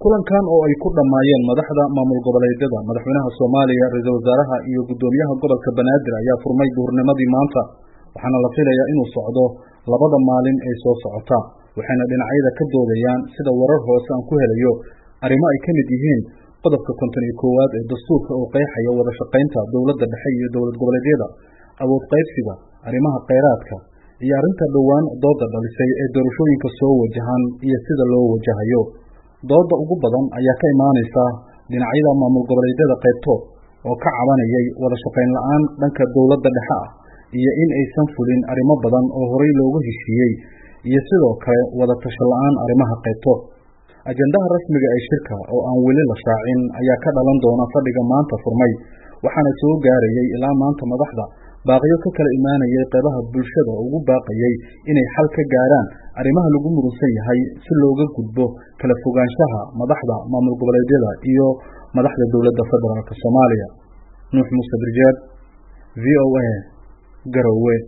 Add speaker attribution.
Speaker 1: kulankan oo ay ku dhamaayeen madaxda maamul goboleedyada madaxweynaha Soomaaliya ra'iisul wasaaraha iyo gudoomiyaha gobolka Banaadir ayaa furmay duhurnimadii maanta waxaana la filayaa inuu socdo labada maalin ee soo socota waxaana dhinacyada ka doodayaan sida warar hoose aan ku helayo arrimo ay ka mid yihiin qodobka 51aad ee dastuurka oo qeexaya wada shaqaynta dawladda dhexe iyo dawlad goboleedyada awood qaybsiga arrimaha kheyraadka iyo arrinta dhawaan dooda dhalisay ee doorashooyinka soo wajahan iyo sida loo wajahayo dooda ugu badan ayaa ka imaanaysa dhinacyada maamul goboleedyada qaybtood oo ka cabanayay wada shaqayn la'aan dhanka dawladda dhexe ah iyo in aysan fulin arrimo badan oo horey loogu heshiiyey iyo sidoo kale wada tashi la'aan arrimaha qaybtood ajendaha rasmiga ee shirka oo aan weli la shaacin ayaa ka dhalan doona fadhiga maanta furmay waxaana soo gaarayay ilaa maanta madaxda baaqiyo ka kala imaanayay qaybaha bulshada oo ugu baaqayay inay xal ka gaaraan arrimaha lagu muransan yahay si looga gudbo kala fogaanshaha madaxda maamul goboleedyada iyo madaxda dawladda federaalka Soomaaliya Nuux Muuse Birjeed VOA Garowe